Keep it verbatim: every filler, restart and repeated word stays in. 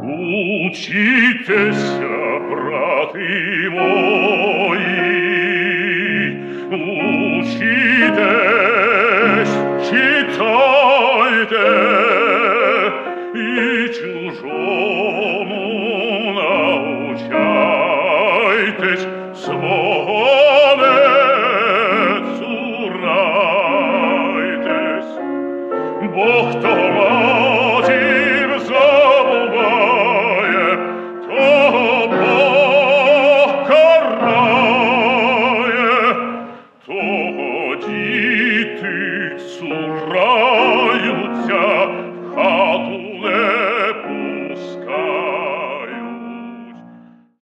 Учитесь, браты мои, учитесь, читайте, и чужому научайтесь, свободе цурайтесь. Бог то